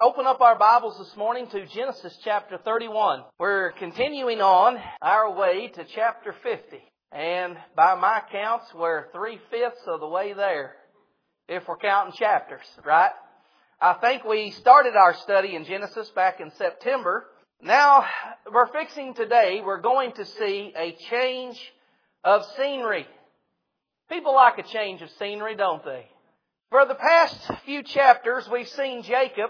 open up our Bibles this morning to Genesis chapter 31. We're continuing on our way to chapter 50. And by my counts, we're 3/5 of the way there, if we're counting chapters, right? I think we started our study in Genesis back in September. Now, we're going to see a change of scenery. People like a change of scenery, don't they? For the past few chapters, we've seen Jacob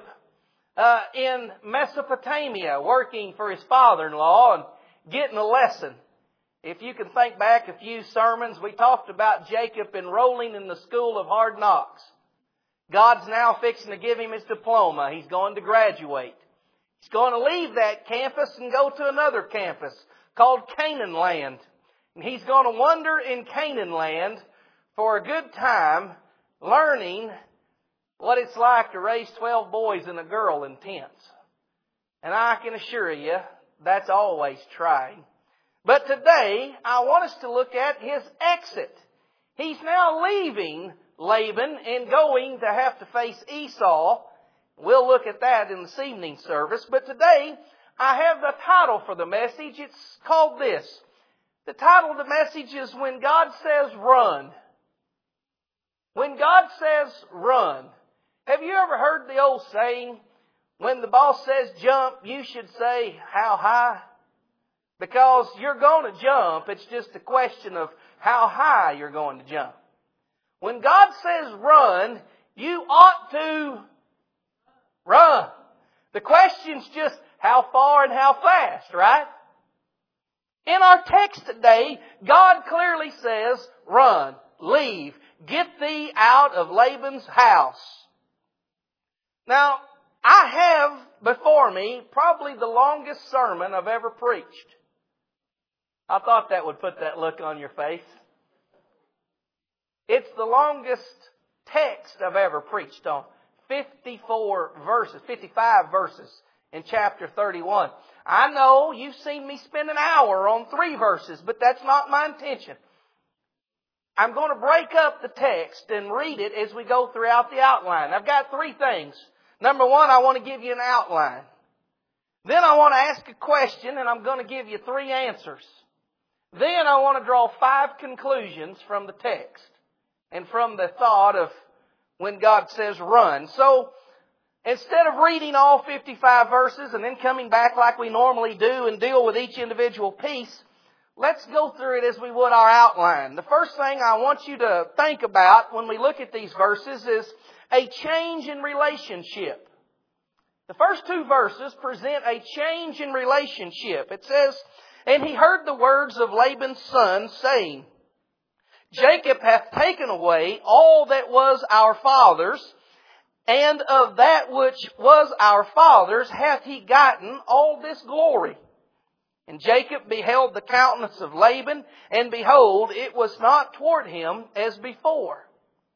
in Mesopotamia working for his father-in-law and getting a lesson. If you can think back a few sermons, we talked about Jacob enrolling in the school of hard knocks. God's now fixing to give him his diploma. He's going to graduate. He's going to leave that campus and go to another campus called Canaan land. And he's going to wander in Canaan land for a good time, learning what it's like to raise 12 boys and a girl in tents. And I can assure you, that's always trying. But today, I want us to look at his exit. He's now leaving Laban and going to have to face Esau. We'll look at that in this evening service. But today, I have the title for the message. It's called this. The title of the message is When God Says Run. When God says run. Have you ever heard the old saying, when the boss says jump, you should say how high? Because you're going to jump. It's just a question of how high you're going to jump. When God says run, you ought to run. The question's just how far and how fast, right? In our text today, God clearly says, run, leave, get thee out of Laban's house. Now, I have before me probably the longest sermon I've ever preached. I thought that would put that look on your face. It's the longest text I've ever preached on. 55 verses in chapter 31. I know you've seen me spend an hour on 3 verses, but that's not my intention. I'm going to break up the text and read it as we go throughout the outline. I've got 3 things. Number 1, I want to give you an outline. Then I want to ask a question, and I'm going to give you 3 answers. Then I want to draw 5 conclusions from the text and from the thought of when God says run. So, instead of reading all 55 verses and then coming back like we normally do and deal with each individual piece, let's go through it as we would our outline. The first thing I want you to think about when we look at these verses is a change in relationship. The first 2 verses present a change in relationship. It says, and he heard the words of Laban's son, saying, Jacob hath taken away all that was our father's, and of that which was our father's hath he gotten all this glory. And Jacob beheld the countenance of Laban, and behold, it was not toward him as before.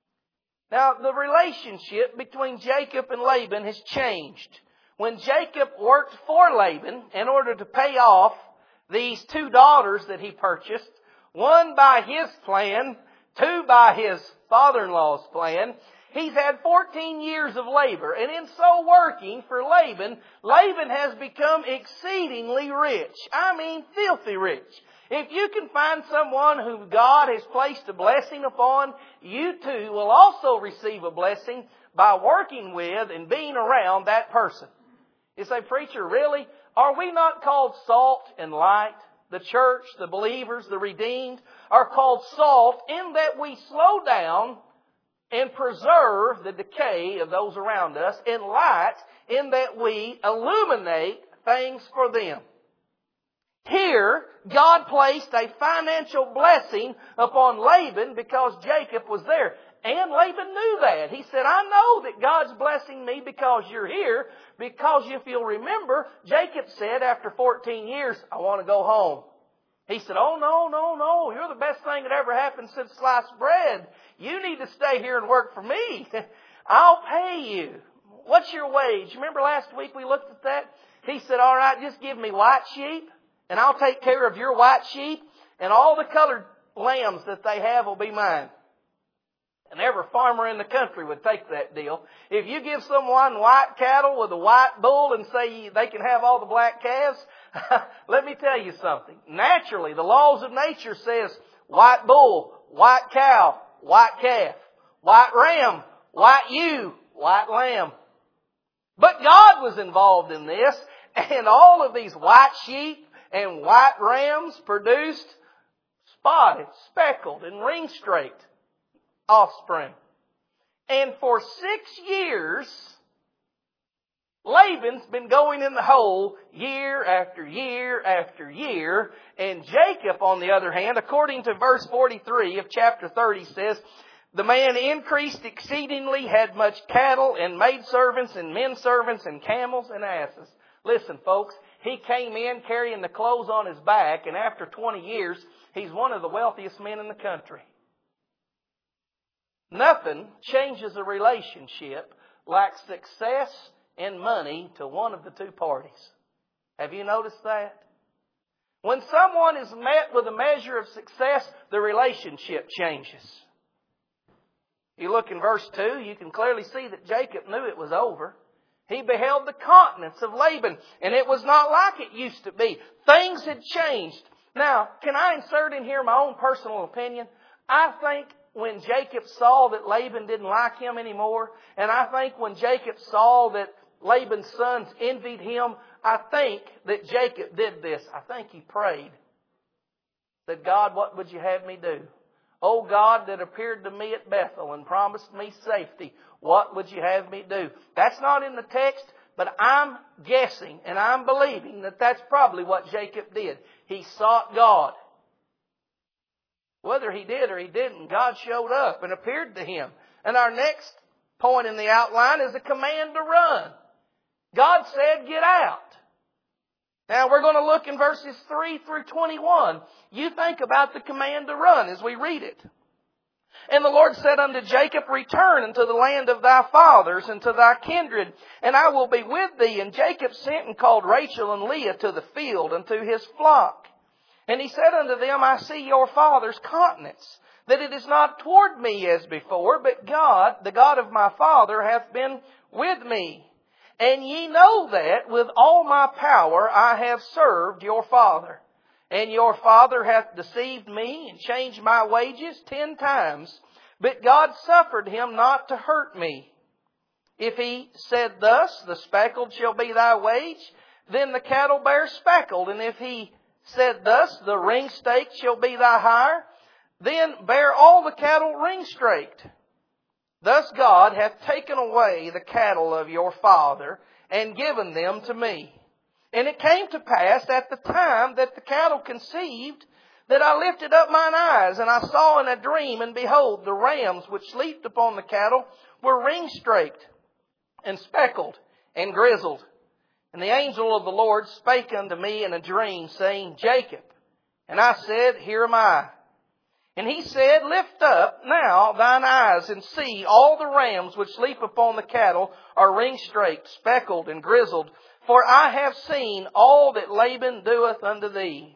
Now, the relationship between Jacob and Laban has changed. When Jacob worked for Laban in order to pay off these 2 daughters that he purchased, 1 by his plan, 2 by his father-in-law's plan, he's had 14 years of labor. And in so working for Laban, Laban has become exceedingly rich. I mean, filthy rich. If you can find someone who God has placed a blessing upon, you too will also receive a blessing by working with and being around that person. You say, preacher, really? Are we not called salt and light? The church, the believers, the redeemed are called salt in that we slow down and preserve the decay of those around us, and light in that we illuminate things for them. Here, God placed a financial blessing upon Laban because Jacob was there. And Laban knew that. He said, I know that God's blessing me because you're here. Because if you'll remember, Jacob said after 14 years, I want to go home. He said, oh, no. You're the best thing that ever happened since sliced bread. You need to stay here and work for me. I'll pay you. What's your wage? Remember last week we looked at that? He said, all right, just give me white sheep and I'll take care of your white sheep, and all the colored lambs that they have will be mine. And every farmer in the country would take that deal. If you give someone white cattle with a white bull and say they can have all the black calves, let me tell you something. Naturally, the laws of nature says white bull, white cow, white calf, white ram, white ewe, white lamb. But God was involved in this, and all of these white sheep and white rams produced spotted, speckled, and ring-straked offspring. And for 6 years, Laban's been going in the hole year after year after year. And Jacob, on the other hand, according to verse 43 of chapter 30, says, the man increased exceedingly, had much cattle and maidservants and men servants and camels and asses. Listen, folks, he came in carrying the clothes on his back, and after 20 years, he's one of the wealthiest men in the country. Nothing changes a relationship like success and money to one of the two parties. Have you noticed that? When someone is met with a measure of success, the relationship changes. You look in verse 2, you can clearly see that Jacob knew it was over. He beheld the countenance of Laban, and it was not like it used to be. Things had changed. Now, can I insert in here my own personal opinion? I think when Jacob saw that Laban didn't like him anymore, and I think when Jacob saw that Laban's sons envied him, I think that Jacob did this. I think he prayed. Said, God, what would you have me do? Oh God, that appeared to me at Bethel and promised me safety, what would you have me do? That's not in the text, but I'm guessing and I'm believing that that's probably what Jacob did. He sought God. Whether he did or he didn't, God showed up and appeared to him. And our next point in the outline is a command to run. God said, get out. Now we're going to look in verses 3 through 21. You think about the command to run as we read it. And the Lord said unto Jacob, return unto the land of thy fathers and to thy kindred, and I will be with thee. And Jacob sent and called Rachel and Leah to the field unto his flock. And he said unto them, I see your father's countenance, that it is not toward me as before, but God, the God of my father, hath been with me. And ye know that with all my power I have served your father. And your father hath deceived me and changed my wages 10 times. But God suffered him not to hurt me. If he said thus, the speckled shall be thy wage, then the cattle bear speckled. And if he said thus, the ring-stake shall be thy hire, then bear all the cattle ring-straked. Thus God hath taken away the cattle of your father and given them to me. And it came to pass at the time that the cattle conceived, that I lifted up mine eyes, and I saw in a dream, and behold, the rams which leaped upon the cattle were ring-straked, and speckled, and grizzled. And the angel of the Lord spake unto me in a dream, saying, Jacob. And I said, Here am I. And he said, Lift up now thine eyes, and see, all the rams which leap upon the cattle are ring-straked, speckled, and grizzled. For I have seen all that Laban doeth unto thee.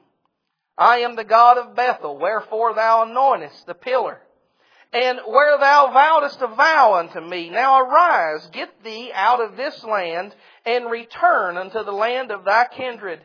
I am the God of Bethel, wherefore thou anointest the pillar. And where thou vowedest a vow unto me, now arise, get thee out of this land, and return unto the land of thy kindred.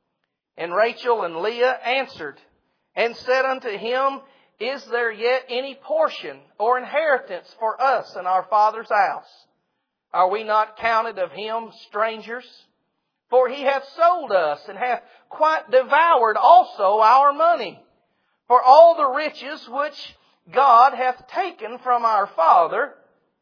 And Rachel and Leah answered, and said unto him, Is there yet any portion or inheritance for us in our father's house? Are we not counted of him strangers? For he hath sold us, and hath quite devoured also our money. For all the riches which God hath taken from our father,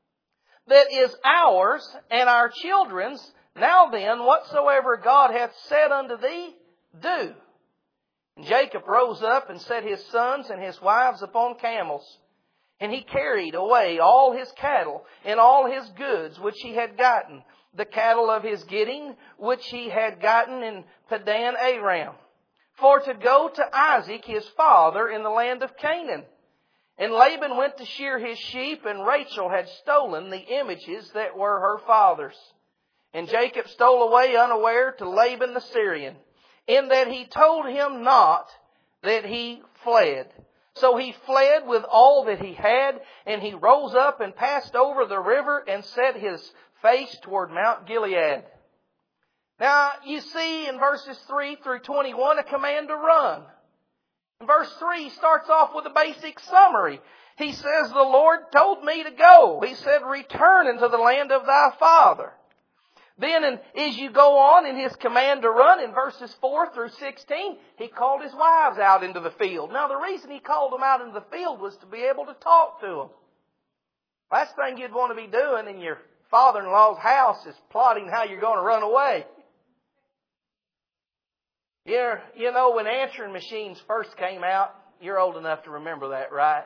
that is ours and our children's. Now then, whatsoever God hath said unto thee, do. And Jacob rose up and set his sons and his wives upon camels. And he carried away all his cattle and all his goods which he had gotten, the cattle of his getting which he had gotten in Padan Aram, for to go to Isaac his father in the land of Canaan. And Laban went to shear his sheep, and Rachel had stolen the images that were her father's. And Jacob stole away unaware to Laban the Syrian, in that he told him not that he fled. So he fled with all that he had, and he rose up and passed over the river and set his face toward Mount Gilead. Now, you see in verses 3 through 21 a command to run. In verse 3, he starts off with a basic summary. He says, the Lord told me to go. He said, return into the land of thy father. Then, as you go on in his command to run, in verses 4 through 16, he called his wives out into the field. Now, the reason he called them out into the field was to be able to talk to them. Last thing you'd want to be doing in your father-in-law's house is plotting how you're going to run away. You know, when answering machines first came out, you're old enough to remember that, right?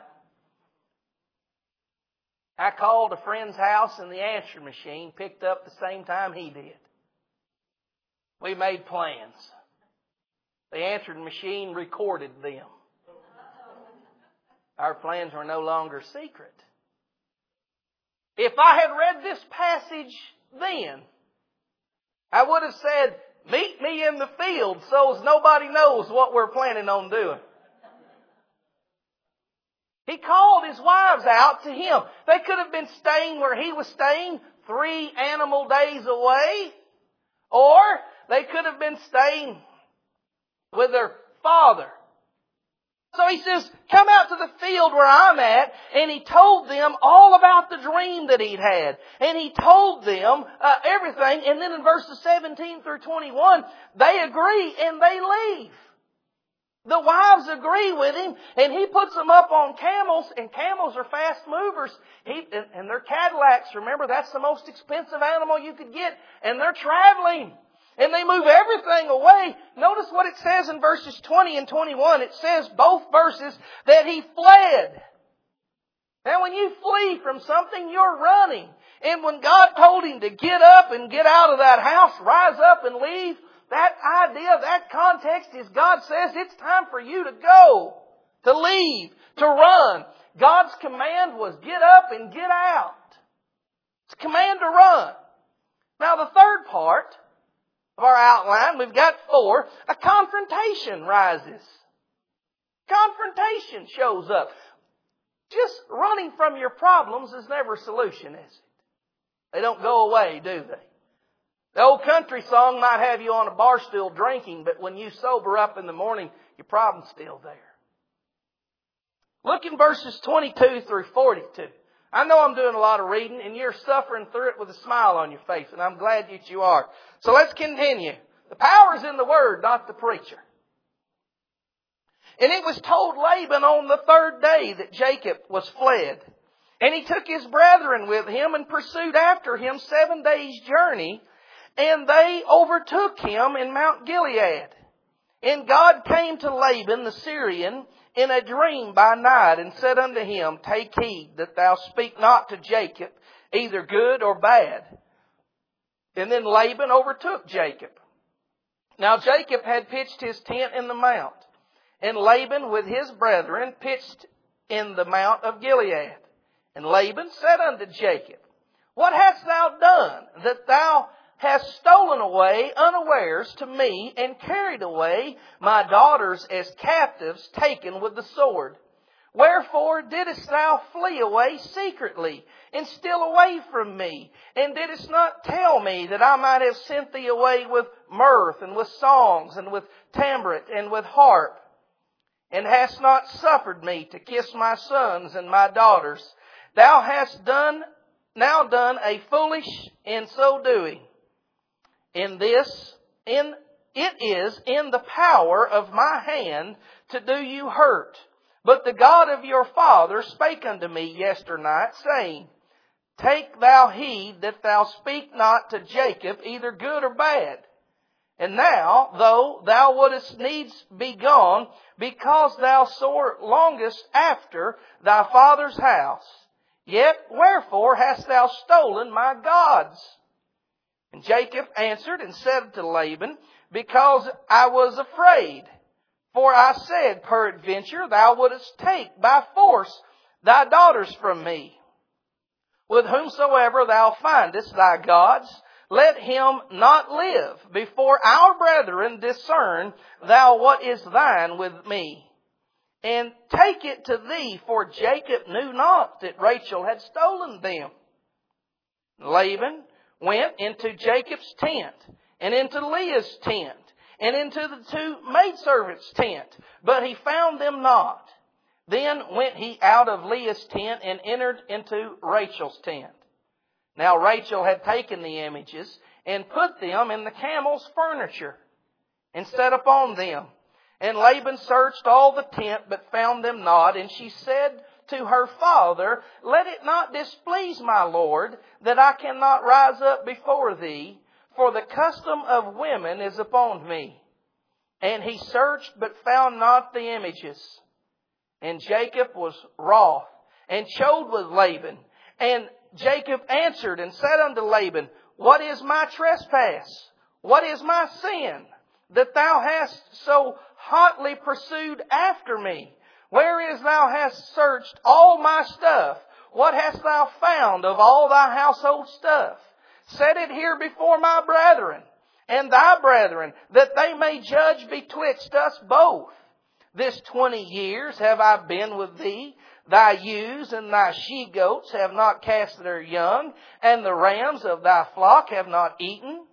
I called a friend's house and the answering machine picked up the same time he did. We made plans. The answering machine recorded them. Our plans were no longer secret. If I had read this passage then, I would have said, meet me in the field so as nobody knows what we're planning on doing. He called his wives out to him. They could have been staying where he was staying 3 animal days away. Or they could have been staying with their father. So he says, come out to the field where I'm at. And he told them all about the dream that he'd had. And he told them everything. And then in verses 17 through 21, they agree and they leave. The wives agree with him, and he puts them up on camels, and camels are fast movers. And they're Cadillacs. Remember, that's the most expensive animal you could get. And they're traveling. And they move everything away. Notice what it says in verses 20 and 21. It says, both verses, that he fled. Now, when you flee from something, you're running. And when God told him to get up and get out of that house, rise up and leave, that idea, that context is God says it's time for you to go, to leave, to run. God's command was get up and get out. It's a command to run. Now the third part of our outline, we've got 4, a confrontation rises. Confrontation shows up. Just running from your problems is never a solution, is it? They don't go away, do they? The old country song might have you on a bar stool drinking, but when you sober up in the morning, your problem's still there. Look in verses 22 through 42. I know I'm doing a lot of reading, and you're suffering through it with a smile on your face, and I'm glad that you are. So let's continue. The power's in the Word, not the preacher. And it was told Laban on the 3rd day that Jacob was fled. And he took his brethren with him and pursued after him 7 days' journey. And they overtook him in Mount Gilead. And God came to Laban the Syrian in a dream by night and said unto him, take heed that thou speak not to Jacob, either good or bad. And then Laban overtook Jacob. Now Jacob had pitched his tent in the mount, and Laban with his brethren pitched in the mount of Gilead. And Laban said unto Jacob, what hast thou done that thou hast stolen away unawares to me and carried away my daughters as captives taken with the sword? Wherefore didst thou flee away secretly and steal away from me? And didst not tell me that I might have sent thee away with mirth and with songs and with timbrel and with harp? And hast not suffered me to kiss my sons and my daughters? Thou hast now done a foolish in so doing. It is in the power of my hand to do you hurt. But the God of your father spake unto me yesternight, saying, take thou heed that thou speak not to Jacob either good or bad. And now, though thou wouldest needs be gone, because thou sore longest after thy father's house, yet wherefore hast thou stolen my gods? And Jacob answered and said to Laban, because I was afraid. For I said, peradventure thou wouldest take by force thy daughters from me. With whomsoever thou findest thy gods, let him not live. Before our brethren discern thou what is thine with me. and take it to thee, for Jacob knew not that Rachel had stolen them. Laban went into Jacob's tent, and into Leah's tent, and into the two maidservants' tent, but he found them not. Then went he out of Leah's tent and entered into Rachel's tent. Now Rachel had taken the images and put them in the camel's furniture and sat upon them. And Laban searched all the tent, but found them not. And she said to her father, Let it not displease my lord, that I cannot rise up before thee, for the custom of women is upon me. And he searched, but found not the images. And Jacob was wroth, and chode with Laban. And Jacob answered and said unto Laban, What is my trespass? What is my sin, that thou hast so hotly pursued after me? Whereas thou hast searched all my stuff, what hast thou found of all thy household stuff? Set it here before my brethren and thy brethren, that they may judge betwixt us both. This 20 years have I been with thee. Thy ewes and thy she-goats have not cast their young, and the rams of thy flock have not eaten.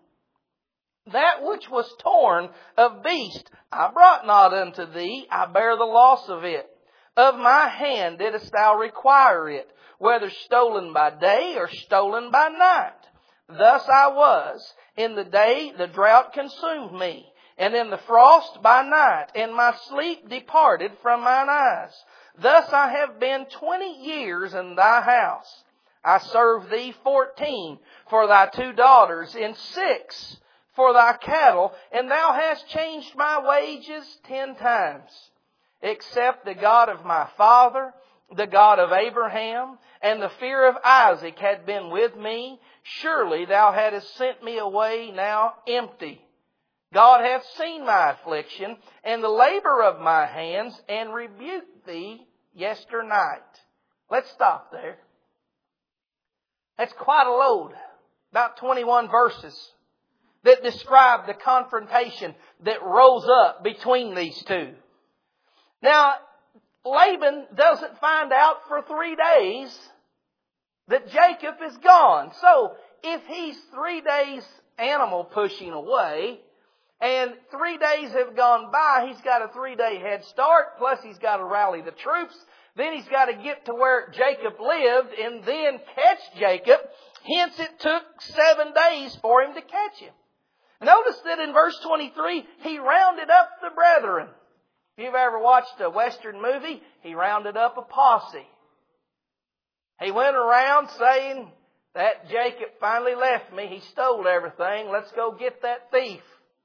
That which was torn of beast I brought not unto thee, I bear the loss of it. Of my hand didst thou require it, whether stolen by day or stolen by night. Thus I was. In the day the drought consumed me, and in the frost by night, and my sleep departed from mine eyes. Thus I have been 20 years in thy house. I served thee 14 for thy 2 daughters, and 6 for thy cattle, and thou hast changed my wages 10 times. Except the God of my father, the God of Abraham, and the fear of Isaac had been with me, surely thou hadst sent me away now empty. God hath seen my affliction and the labor of my hands, and rebuked thee yesternight. Let's stop there. That's quite a load. About 21 verses that describe the confrontation that rose up between these two. Now, Laban doesn't find out for 3 days that Jacob is gone. So, if he's 3 days animal pushing away, and 3 days have gone by, he's got a 3-day head start, plus he's got to rally the troops, then he's got to get to where Jacob lived, and then catch Jacob. Hence, it took 7 days for him to catch him. Notice that in verse 23, he rounded up the brethren. If you've ever watched a Western movie, he rounded up a posse. He went around saying, that Jacob finally left me. He stole everything. Let's go get that thief.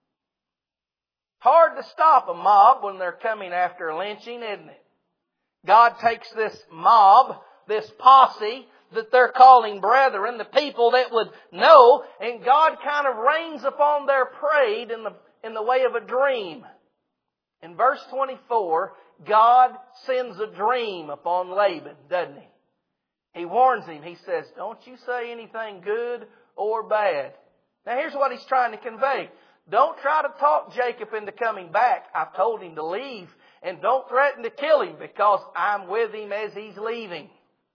Hard to stop a mob when they're coming after a lynching, isn't it? God takes this mob, this posse that they're calling brethren, the people that would know, and God kind of rains upon their prey in the way of a dream. In verse 24, God sends a dream upon Laban, doesn't he? He warns him. He says, don't you say anything good or bad. Now here's what he's trying to convey. Don't try to talk Jacob into coming back. I've told him to leave. And don't threaten to kill him, because I'm with him as he's leaving.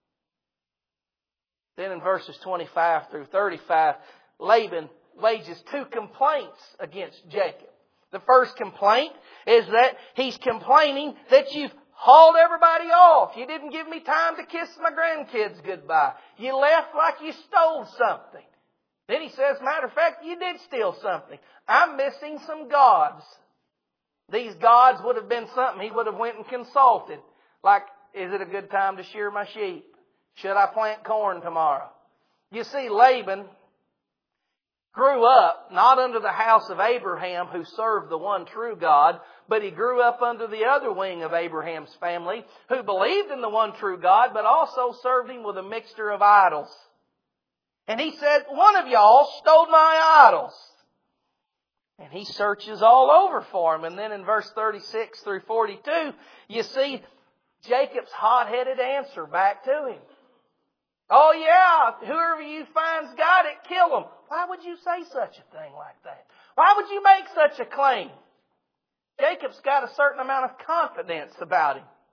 Then in verses 25 through 35, Laban wages 2 complaints against Jacob. The first complaint is that he's complaining that you've hauled everybody off. You didn't give me time to kiss my grandkids goodbye. You left like you stole something. Then he says, matter of fact, you did steal something. I'm missing some gods. These gods would have been something he would have went and consulted. Like, is it a good time to shear my sheep? Should I plant corn tomorrow? You see, Laban grew up not under the house of Abraham, who served the one true God, but he grew up under the other wing of Abraham's family, who believed in the one true God, but also served him with a mixture of idols. And he said, one of y'all stole my idols. And he searches all over for him. And then in verse 36 through 42, you see Jacob's hot-headed answer back to him. Oh yeah, whoever you find's got it, kill him. Why would you say such a thing like that? Why would you make such a claim? Jacob's got a certain amount of confidence about him.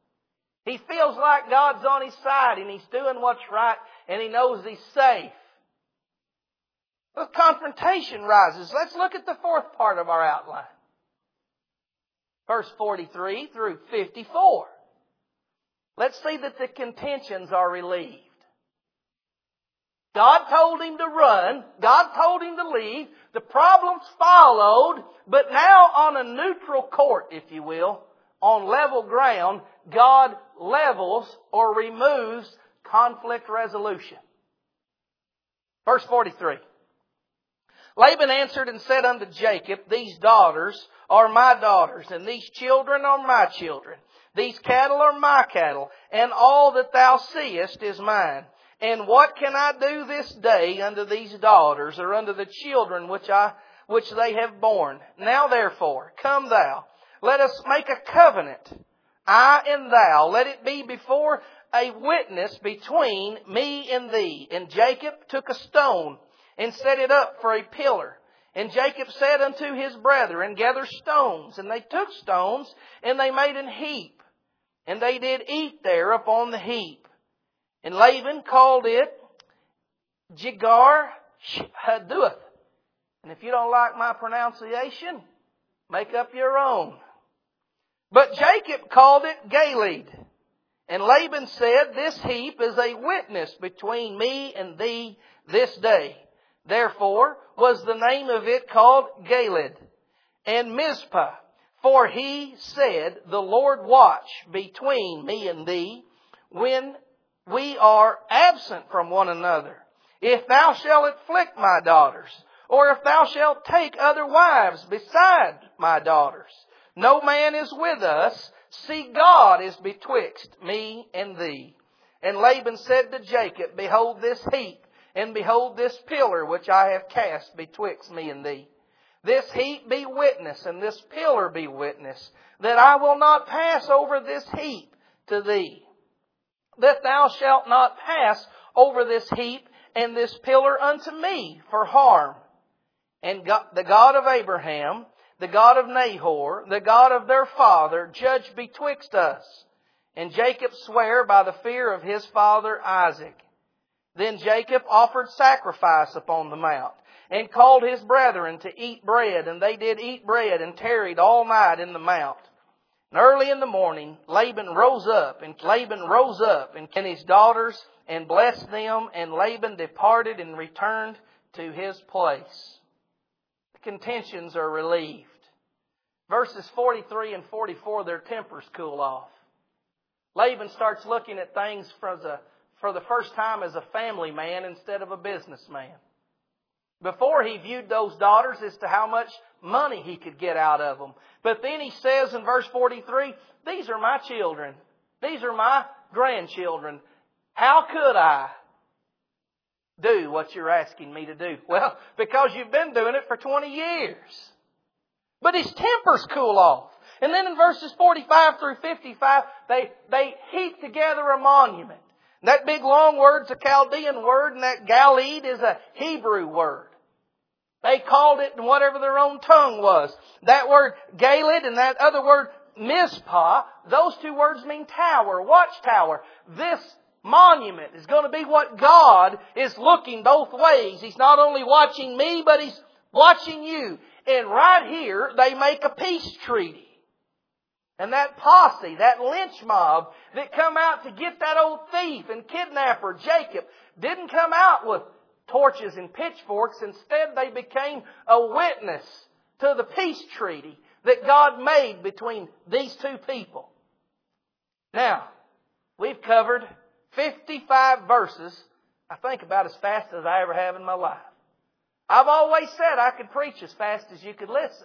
He feels like God's on his side and he's doing what's right and he knows he's safe. The confrontation rises. Let's look at the fourth part of our outline. Verse 43 through 54. Let's see that the contentions are relieved. God told him to run. God told him to leave. The problems followed. But now on a neutral court, if you will, on level ground, God levels or removes conflict resolution. Verse 43. Laban answered and said unto Jacob, These daughters are my daughters, and these children are my children. These cattle are my cattle, and all that thou seest is mine. And what can I do this day unto these daughters, or unto the children which they have borne? Now therefore, come thou, let us make a covenant, I and thou. Let it be before a witness between me and thee. And Jacob took a stone and set it up for a pillar. And Jacob said unto his brethren, Gather stones. And they took stones, and they made an heap. And they did eat there upon the heap. And Laban called it Jegar Haduth. And if you don't like my pronunciation, make up your own. But Jacob called it Galeed. And Laban said, This heap is a witness between me and thee this day. Therefore was the name of it called Galeed. And Mizpah, for he said, The Lord watch between me and thee when we are absent from one another. If thou shalt afflict my daughters, or if thou shalt take other wives beside my daughters, no man is with us. See, God is betwixt me and thee. And Laban said to Jacob, Behold this heap, and behold this pillar which I have cast betwixt me and thee. This heap be witness, and this pillar be witness, that I will not pass over this heap to thee. That thou shalt not pass over this heap and this pillar unto me for harm. And God, the God of Abraham, the God of Nahor, the God of their father, judge betwixt us. And Jacob sware by the fear of his father Isaac. Then Jacob offered sacrifice upon the mount, and called his brethren to eat bread. And they did eat bread, and tarried all night in the mount. And early in the morning, Laban rose up and his daughters, and blessed them. And Laban departed and returned to his place. The contentions are relieved. Verses 43 and 44, their tempers cool off. Laban starts looking at things for the first time as a family man instead of a businessman. Before he viewed those daughters as to how much money he could get out of them. But then he says in verse 43, These are my children. These are my grandchildren. How could I do what you're asking me to do? Well, because you've been doing it for 20 years. But his tempers cool off. And then in verses 45 through 55, they heap together a monument. That big long word's a Chaldean word, and that Galeed is a Hebrew word. They called it in whatever their own tongue was. That word Galeed and that other word Mizpah, those two words mean tower, watchtower. This monument is going to be what God is looking both ways. He's not only watching me, but He's watching you. And right here, they make a peace treaty. And that posse, that lynch mob that come out to get that old thief and kidnapper, Jacob, didn't come out with torches and pitchforks. Instead, they became a witness to the peace treaty that God made between these two people. Now, we've covered 55 verses, I think about as fast as I ever have in my life. I've always said I could preach as fast as you could listen.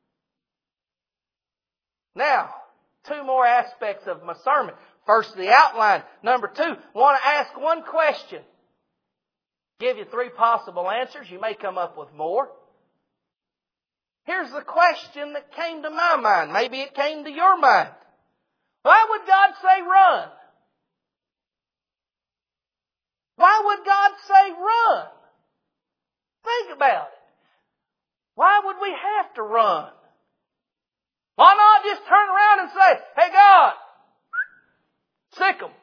Now, two more aspects of my sermon. First, the outline. Number two, want to ask one question. Give you three possible answers. You may come up with more. Here's the question that came to my mind. Maybe it came to your mind. Why would God say run? Why would God say run? Think about it. Why would we have to run? Why not just turn around and say, Hey God, Sick 'em.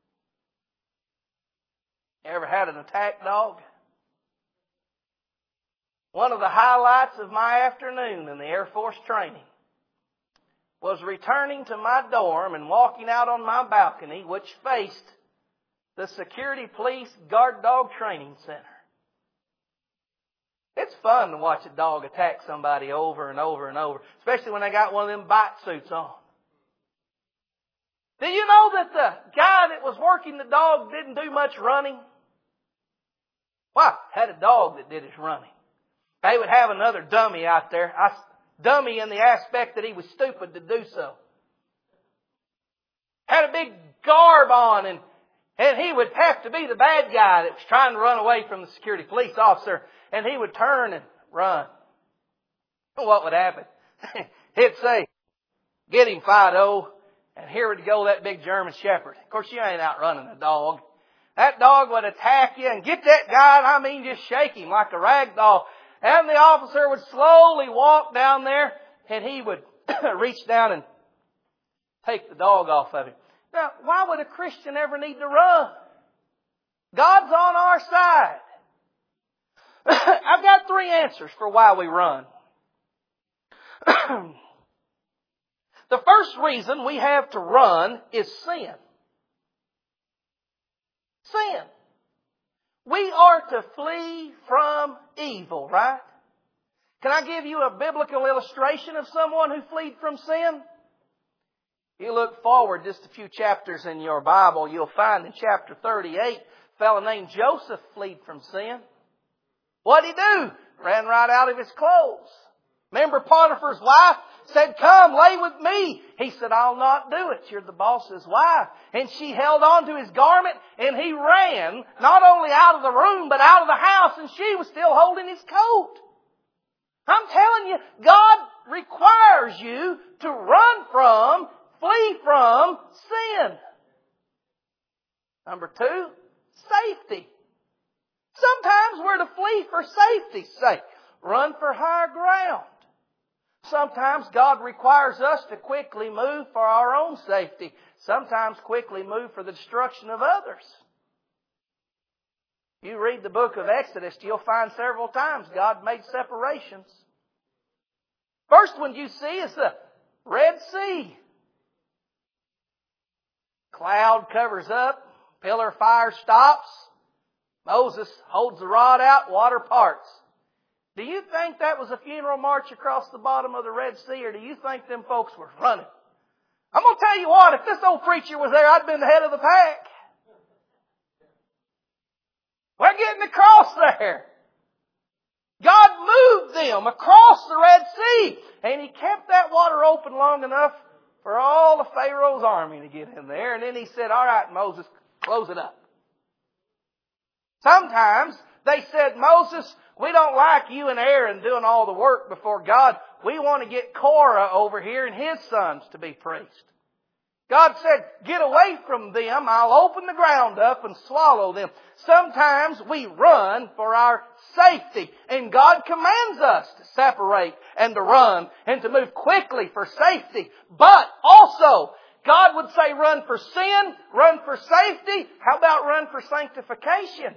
Ever had an attack dog? One of the highlights of my afternoon in the Air Force training was returning to my dorm and walking out on my balcony, which faced the Security Police Guard Dog Training Center. It's fun to watch a dog attack somebody over and over and over, especially when they got one of them bite suits on. Do you know that the guy that was working the dog didn't do much running? Why? Had a dog that did his running. They would have another dummy out there. Dummy in the aspect that he was stupid to do so. Had a big garb on and he would have to be the bad guy that was trying to run away from the security police officer, and he would turn and run. What would happen? He'd say, "Get him, Fido." And here would go that big German Shepherd. Of course, you ain't outrunning a dog. That dog would attack you and get that guy, just shake him like a rag doll. And the officer would slowly walk down there and he would reach down and take the dog off of him. Now, why would a Christian ever need to run? God's on our side. I've got 3 answers for why we run. The first reason we have to run is sin. Sin. We are to flee from evil, right? Can I give you a biblical illustration of someone who fled from sin? If you look forward just a few chapters in your Bible, you'll find in chapter 38, a fellow named Joseph fled from sin. What'd he do? Ran right out of his clothes. Remember Potiphar's wife said, "Come, lay with me." He said, "I'll not do it. You're the boss's wife." And she held on to his garment and he ran not only out of the room but out of the house, and she was still holding his coat. I'm telling you, God requires you to run from, flee from sin. Number 2, safety. Sometimes we're to flee for safety's sake. Run for higher ground. Sometimes God requires us to quickly move for our own safety. Sometimes quickly move for the destruction of others. You read the book of Exodus, you'll find several times God made separations. First one you see is the Red Sea. Cloud covers up, pillar of fire stops. Moses holds the rod out, water parts. Do you think that was a funeral march across the bottom of the Red Sea, or do you think them folks were running? I'm going to tell you what, if this old preacher was there, I'd been the head of the pack. We're getting across there. God moved them across the Red Sea, and He kept that water open long enough for all of Pharaoh's army to get in there. And then He said, "All right, Moses, close it up." Sometimes they said, "Moses, we don't like you and Aaron doing all the work before God. We want to get Korah over here and his sons to be priests." God said, "Get away from them. I'll open the ground up and swallow them." Sometimes we run for our safety, and God commands us to separate and to run and to move quickly for safety. But also, God would say run for sin, run for safety. How about run for sanctification?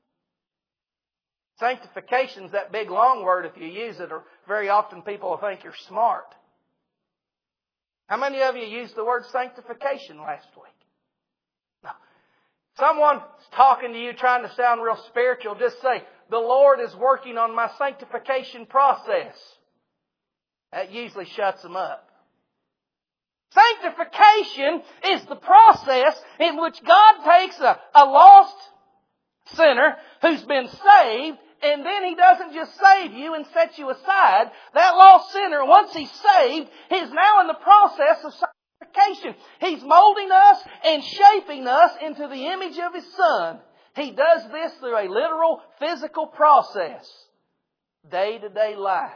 Sanctification's that big long word. If you use it, or very often people will think you're smart. How many of you used the word sanctification last week? No. Someone's talking to you trying to sound real spiritual, just say, "The Lord is working on my sanctification process." That usually shuts them up. Sanctification is the process in which God takes a lost sinner who's been saved, and then He doesn't just save you and set you aside. That lost sinner, once he's saved, he's now in the process of sanctification. He's molding us and shaping us into the image of His Son. He does this through a literal physical process. Day-to-day life.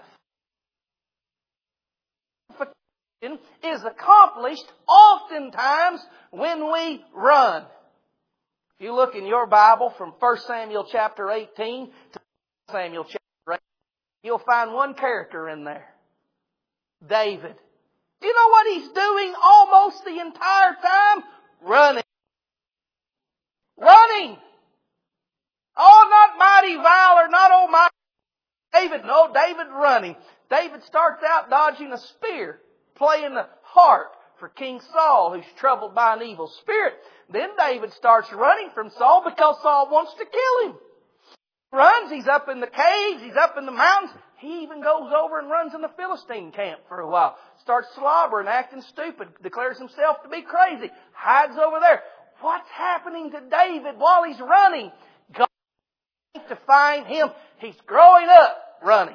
Sanctification is accomplished oftentimes when we run. If you look in your Bible from 1 Samuel chapter 18 to Samuel chapter 8, you'll find one character in there. David. Do you know what he's doing almost the entire time? Running. Running! Oh, not mighty valor, not almighty David. No, David running. David starts out dodging a spear, playing the harp for King Saul, who's troubled by an evil spirit. Then David starts running from Saul because Saul wants to kill him. Runs, he's up in the caves, he's up in the mountains. He even goes over and runs in the Philistine camp for a while. Starts slobbering, acting stupid, declares himself to be crazy, hides over there. What's happening to David while he's running? God wants to find him. He's growing up running.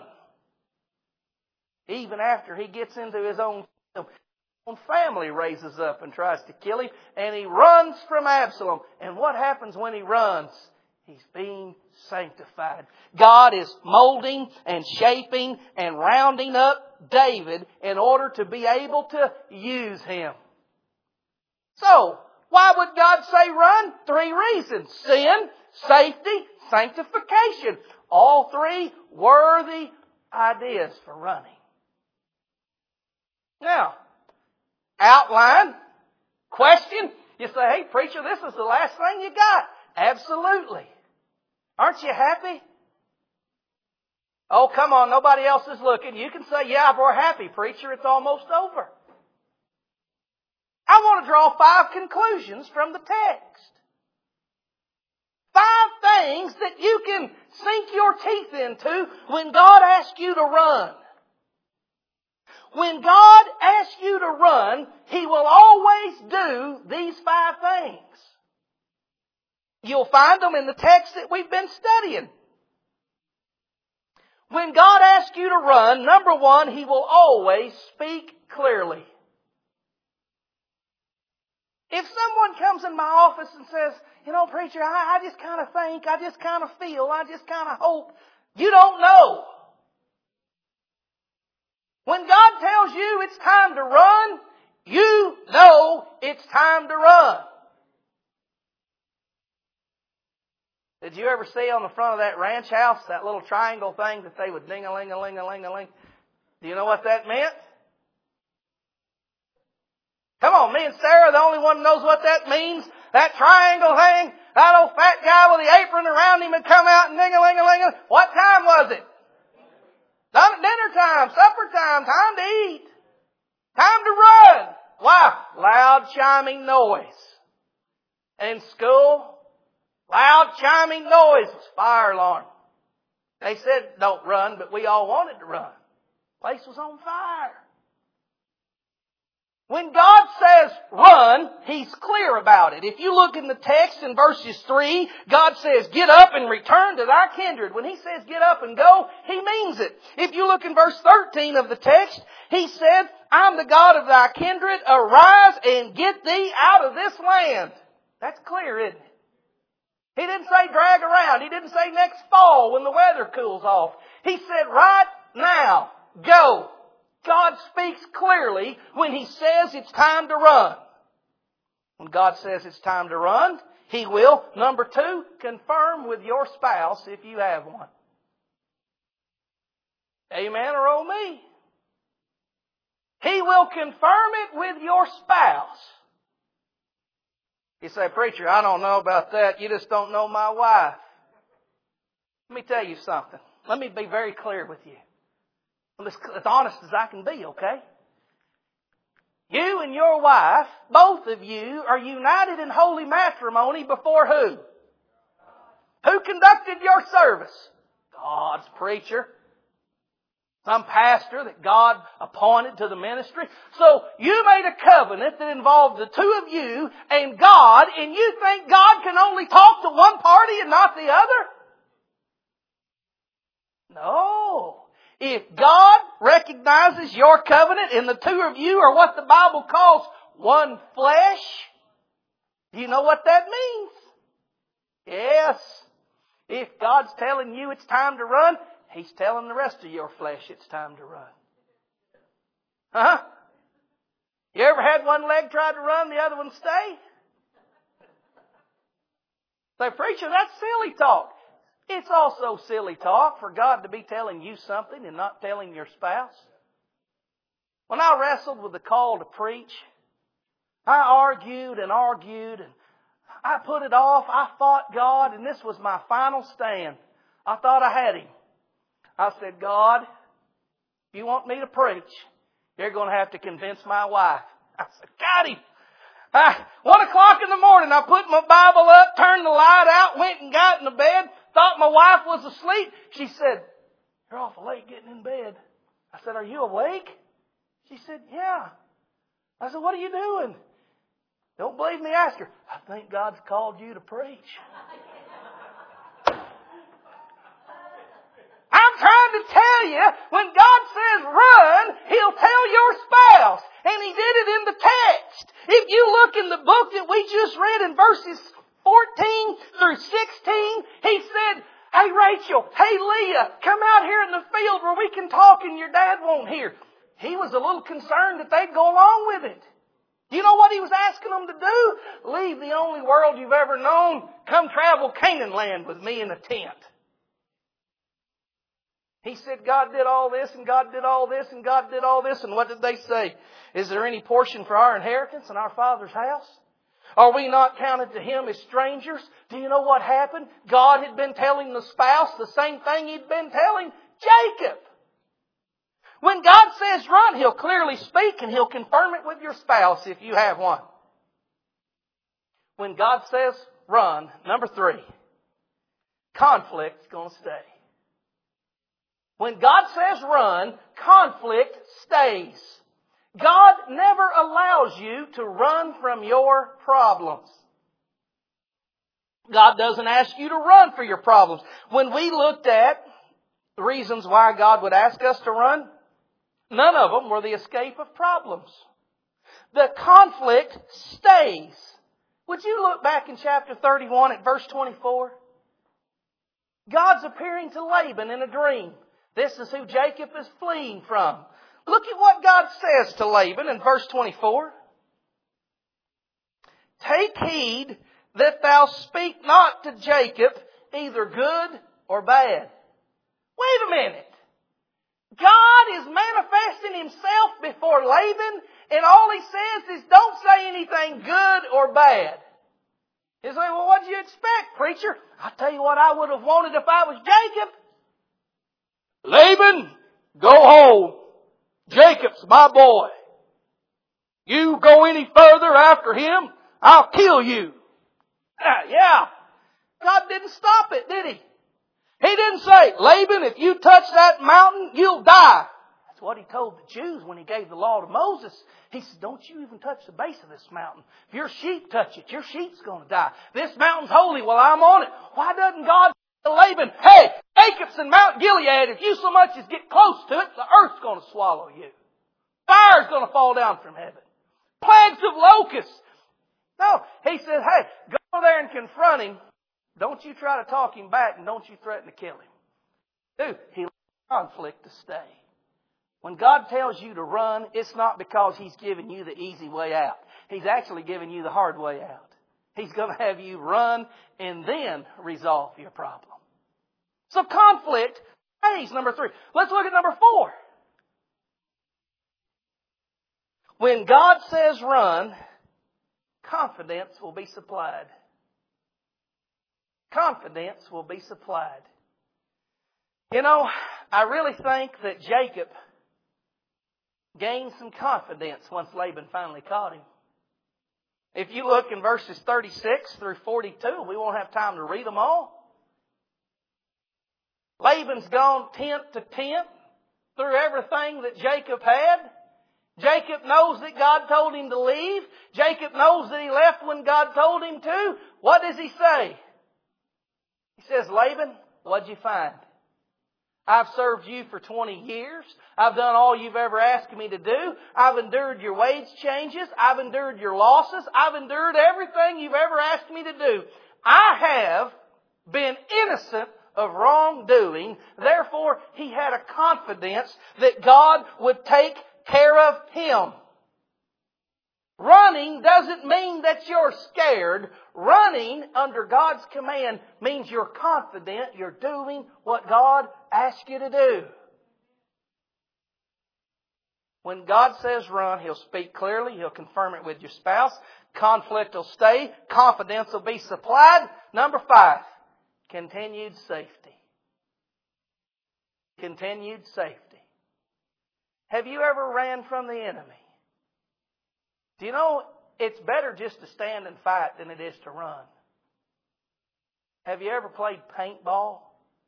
Even after he gets into his own kingdom, his own family raises up and tries to kill him, and he runs from Absalom. And what happens when he runs? He's being sanctified. God is molding and shaping and rounding up David in order to be able to use him. So, why would God say run? 3 reasons. Sin, safety, sanctification. All 3 worthy ideas for running. Now, outline, question. You say, hey preacher, this is the last thing you got. Absolutely. Aren't you happy? Oh, come on, nobody else is looking. You can say, yeah, we're happy, preacher. It's almost over. I want to draw 5 conclusions from the text. 5 things that you can sink your teeth into when God asks you to run. When God asks you to run, He will always do these 5 things. You'll find them in the text that we've been studying. When God asks you to run, number 1, He will always speak clearly. If someone comes in my office and says, you know, preacher, I just kind of think, I just kind of feel, I just kind of hope, you don't know. When God tells you it's time to run, you know it's time to run. Did you ever see on the front of that ranch house, that little triangle thing that they would ding-a-ling-a-ling-a-ling-a-ling? Do you know what that meant? Come on, me and Sarah, the only one who knows what that means. That triangle thing, that old fat guy with the apron around him would come out and ding-a-ling-a-ling. What time was it? Dinner time, supper time, time to eat. Time to run. Why? Loud chiming noise. In school, loud chiming noise was fire alarm. They said don't run, but we all wanted to run. The place was on fire. When God says run, He's clear about it. If you look in the text in verses 3, God says get up and return to thy kindred. When He says get up and go, He means it. If you look in verse 13 of the text, He said, I'm the God of thy kindred, arise and get thee out of this land. That's clear, isn't it? He didn't say drag around. He didn't say next fall when the weather cools off. He said right now, go. God speaks clearly when He says it's time to run. When God says it's time to run, He will, number 2, confirm with your spouse if you have one. Amen or oh me? He will confirm it with your spouse. You say, preacher, I don't know about that. You just don't know my wife. Let me tell you something. Let me be very clear with you. I'm as honest as I can be, okay? You and your wife, both of you, are united in holy matrimony before who? Who conducted your service? God's preacher. Some pastor that God appointed to the ministry. So you made a covenant that involved the 2 of you and God, and you think God can only talk to one party and not the other? No. If God recognizes your covenant and the 2 of you are what the Bible calls one flesh, do you know what that means? Yes. If God's telling you it's time to run, He's telling the rest of your flesh it's time to run. Huh? You ever had one leg try to run, the other one stay? Say, preacher, that's silly talk. It's also silly talk for God to be telling you something and not telling your spouse. When I wrestled with the call to preach, I argued and argued, and I put it off. I fought God, and this was my final stand. I thought I had Him. I said, God, if you want me to preach, you're going to have to convince my wife. I said, got Him. 1 o'clock in the morning, I put my Bible up, turned the light out, went and got in the bed, thought my wife was asleep. She said, you're awful late getting in bed. I said, are you awake? She said, yeah. I said, what are you doing? Don't believe me, ask her. I think God's called you to preach. I'm trying to tell you, when God says run, He'll tell your spouse. And He did it in the text. If you look in the book that we just read in verses 14 through 16, He said, hey Rachel, hey Leah, come out here in the field where we can talk and your dad won't hear. He was a little concerned that they'd go along with it. You know what He was asking them to do? Leave the only world you've ever known. Come travel Canaan land with me in a tent. He said, God did all this, and God did all this, and God did all this. And what did they say? Is there any portion for our inheritance in our Father's house? Are we not counted to Him as strangers? Do you know what happened? God had been telling the spouse the same thing He'd been telling Jacob. When God says run, He'll clearly speak and He'll confirm it with your spouse if you have one. When God says run, number 3, conflict's going to stay. When God says run, conflict stays. God never allows you to run from your problems. God doesn't ask you to run for your problems. When we looked at the reasons why God would ask us to run, none of them were the escape of problems. The conflict stays. Would you look back in chapter 31 at verse 24? God's appearing to Laban in a dream. This is who Jacob is fleeing from. Look at what God says to Laban in verse 24. Take heed that thou speak not to Jacob either good or bad. Wait a minute. God is manifesting Himself before Laban, and all He says is don't say anything good or bad. You say, well, what do you expect, preacher? I'll tell you what I would have wanted if I was Jacob. Laban, go home. Jacob's my boy. You go any further after him, I'll kill you. Yeah. God didn't stop it, did He? He didn't say, Laban, if you touch that mountain, you'll die. That's what He told the Jews when He gave the law to Moses. He said, don't you even touch the base of this mountain. If your sheep touch it, your sheep's going to die. This mountain's holy. Well, I'm on it. Why doesn't God say to Laban, hey, Jacob's in Mount Gilead. If you so much as get close to it, the earth's going to swallow you. Fire's going to fall down from heaven. Plagues of locusts. No, He said, hey, go there and confront him. Don't you try to talk him back, and don't you threaten to kill him. Dude, He allows conflict to stay. When God tells you to run, it's not because He's giving you the easy way out. He's actually giving you the hard way out. He's going to have you run and then resolve your problem. So conflict stays, number 3. Let's look at number 4. When God says run, confidence will be supplied. Confidence will be supplied. You know, I really think that Jacob gained some confidence once Laban finally caught him. If you look in verses 36 through 42, we won't have time to read them all. Laban's gone tent to tent through everything that Jacob had. Jacob knows that God told him to leave. Jacob knows that he left when God told him to. What does he say? He says, Laban, what'd you find? I've served you for 20 years. I've done all you've ever asked me to do. I've endured your wage changes. I've endured your losses. I've endured everything you've ever asked me to do. I have been innocent of wrongdoing. Therefore, he had a confidence that God would take care of him. Running doesn't mean that you're scared. Running under God's command means you're confident you're doing what God asked you to do. When God says run, He'll speak clearly. He'll confirm it with your spouse. Conflict will stay. Confidence will be supplied. Number 5, continued safety. Continued safety. Have you ever ran from the enemy? Do you know it's better just to stand and fight than it is to run? Have you ever played paintball?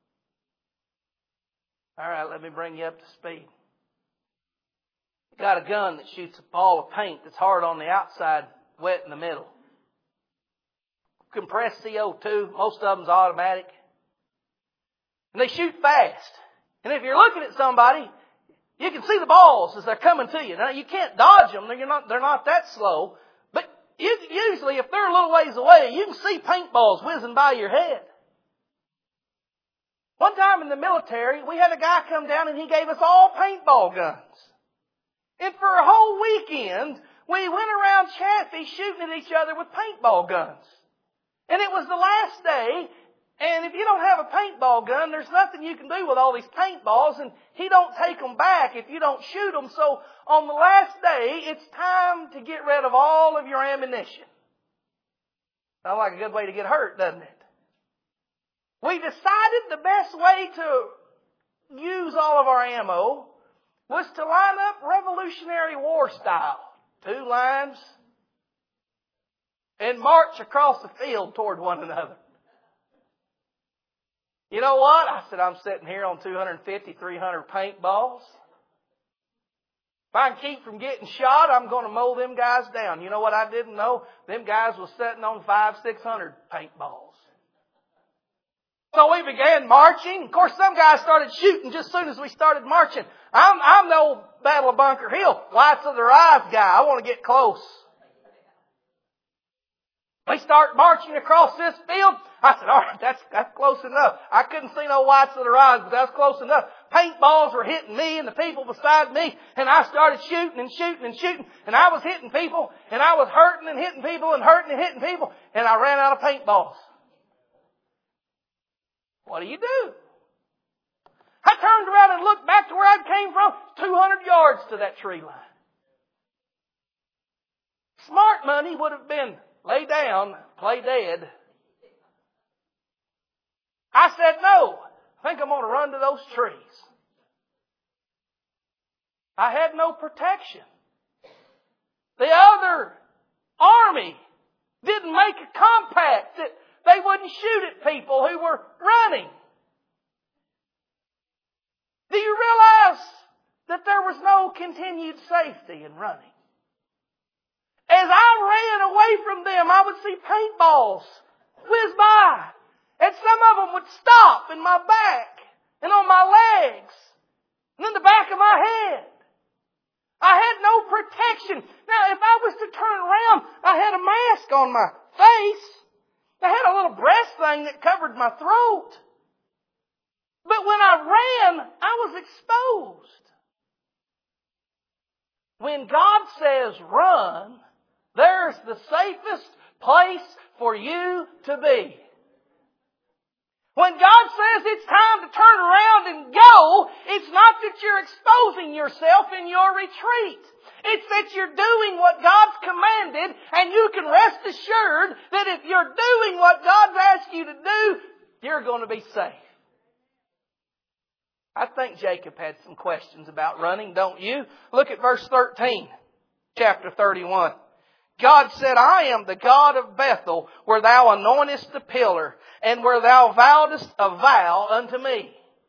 All right, let me bring you up to speed. You got a gun that shoots a ball of paint that's hard on the outside, wet in the middle. Compressed CO2, most of them's automatic. And they shoot fast. And if you're looking at somebody, you can see the balls as they're coming to you. Now, you can't dodge them. They're not that slow. But usually, if they're a little ways away, you can see paintballs whizzing by your head. One time in the military, we had a guy come down and he gave us all paintball guns. And for a whole weekend, we went around Chaffee shooting at each other with paintball guns. And it was the last day. And if you don't have a paintball gun, there's nothing you can do with all these paintballs, and he don't take them back if you don't shoot them. So on the last day, it's time to get rid of all of your ammunition. Sounds like a good way to get hurt, doesn't it? We decided the best way to use all of our ammo was to line up Revolutionary War style. 2 lines, and march across the field toward one another. You know what? I said, I'm sitting here on 250, 300 paintballs. If I can keep from getting shot, I'm going to mow them guys down. You know what I didn't know? Them guys was sitting on 500, 600 paintballs. So we began marching. Of course, some guys started shooting just as soon as we started marching. I'm the old Battle of Bunker Hill, whites of their eyes guy. I want to get close. We start marching across this field. I said, all right, that's close enough. I couldn't see no whites of their eyes, but that's close enough. Paintballs were hitting me and the people beside me, and I started shooting and shooting and shooting, and I was hitting people, and I was hurting and hitting people and hurting and hitting people, and I ran out of paintballs. What do you do? I turned around and looked back to where I came from, 200 yards to that tree line. Smart money would have been lay down, play dead. I said, no, I think I'm going to run to those trees. I had no protection. The other army didn't make a compact that they wouldn't shoot at people who were running. Do you realize that there was no continued safety in running? As I ran away from them, I would see paintballs whiz by. And some of them would stop in my back and on my legs and in the back of my head. I had no protection. Now, if I was to turn around, I had a mask on my face. I had a little breast thing that covered my throat. But when I ran, I was exposed. When God says run, there's the safest place for you to be. When God says it's time to turn around and go, it's not that you're exposing yourself in your retreat. It's that you're doing what God's commanded, and you can rest assured that if you're doing what God's asked you to do, you're going to be safe. I think Jacob had some questions about running, don't you? Look at verse 13, chapter 31. God said, I am the God of Bethel, where thou anointest the pillar, and where thou vowedest a vow unto me.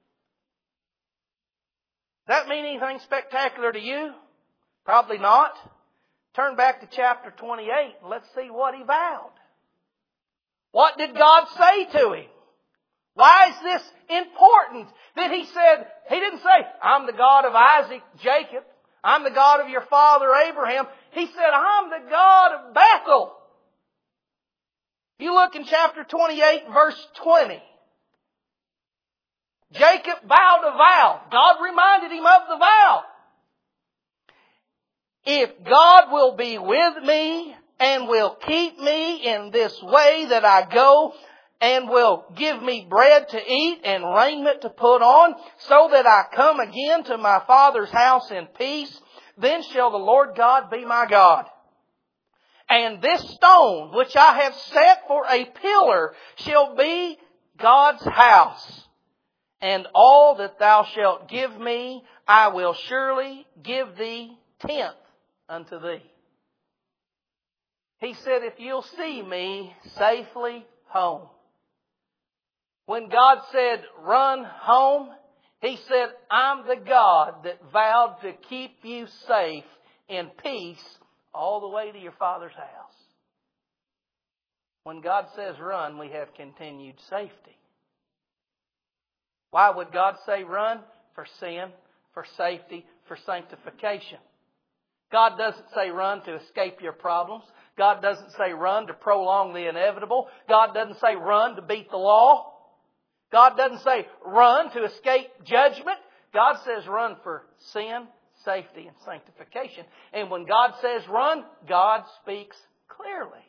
Does that mean anything spectacular to you? Probably not. Turn back to chapter 28 and let's see what he vowed. What did God say to him? Why is this important that he said, he didn't say, I'm the God of Isaac, Jacob. I'm the God of your father Abraham. He said, I'm the God of Bethel. You look in chapter 28, verse 20. Jacob vowed a vow. God reminded him of the vow. If God will be with me and will keep me in this way that I go, and will give me bread to eat and raiment to put on, so that I come again to my father's house in peace, then shall the Lord God be my God. And this stone which I have set for a pillar shall be God's house. And all that thou shalt give me, I will surely give thee 10th unto thee. He said, if you'll see me safely home. When God said, run home, He said, I'm the God that vowed to keep you safe in peace all the way to your Father's house. When God says run, we have continued safety. Why would God say run? For sin, for safety, for sanctification. God doesn't say run to escape your problems. God doesn't say run to prolong the inevitable. God doesn't say run to beat the law. God doesn't say run to escape judgment. God says run for sin, safety, and sanctification. And when God says run, God speaks clearly.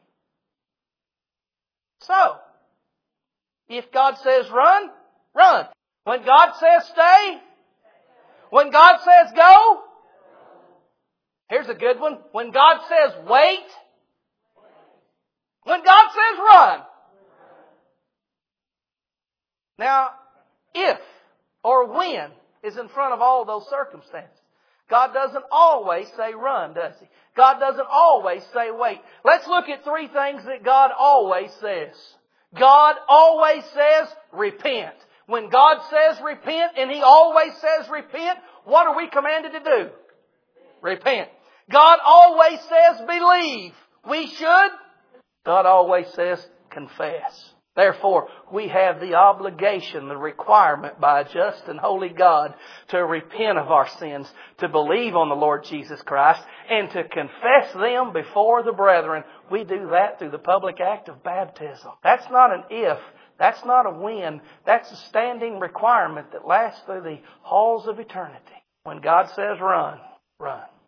So, if God says run, run. When God says stay, when God says go, here's a good one. When God says wait, when God says run. Now, if or when is in front of all those circumstances. God doesn't always say run, does He? God doesn't always say wait. Let's look at 3 things that God always says. God always says repent. When God says repent, and He always says repent, what are we commanded to do? Repent. God always says believe. We should. God always says confess. Therefore, we have the obligation, the requirement by a just and holy God to repent of our sins, to believe on the Lord Jesus Christ, and to confess them before the brethren. We do that through the public act of baptism. That's not an if. That's not a when. That's a standing requirement that lasts through the halls of eternity. When God says run, run.